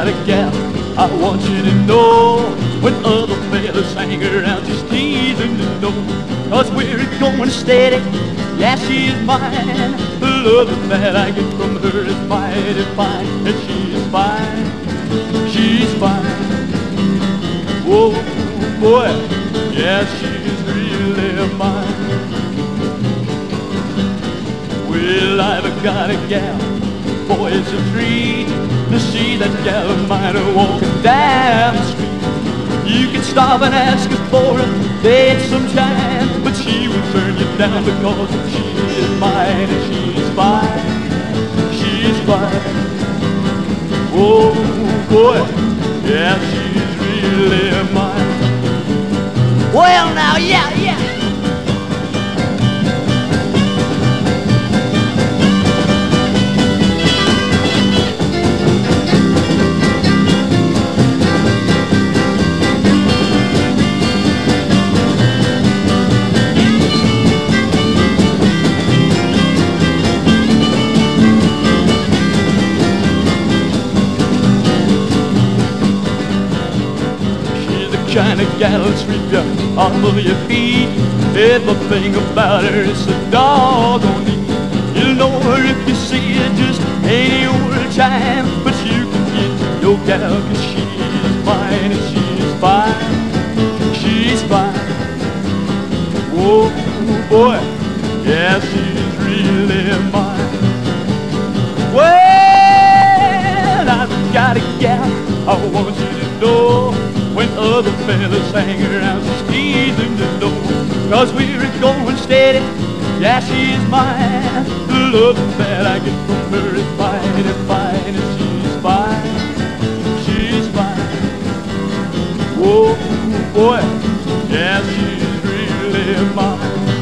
a gal I want you to know. When other fellas hang around just teasing to know. Cause we're going steady, yeah, she is mine. The loving that I get from her is mighty fine. And she is fine, she's fine. Whoa, boy, yeah, she's really mine. Well, I've got a gal, boy, it's a treat to see that gal of mine walking down the street. You can stop and ask her for a date sometime, but she will turn you down because she is mine and she's fine. She's fine. Oh boy, yeah, she's really mine. Well now, yeah. Kind of gal will sweep you off of your feet. Everything about her is a doggone neat. You'll know her if you see her just any old time. But you can get your gal cause she's fine and she's fine. She's fine. Whoa, boy, yeah, she's really mine. Well, I've got a gal I want you to know. When other fellas hang around, just teasing to know. Cause we're going steady, yeah, she's mine. The love that I get from her is fine and fine, and she's fine. She's fine. Whoa, boy, yeah, she's really mine.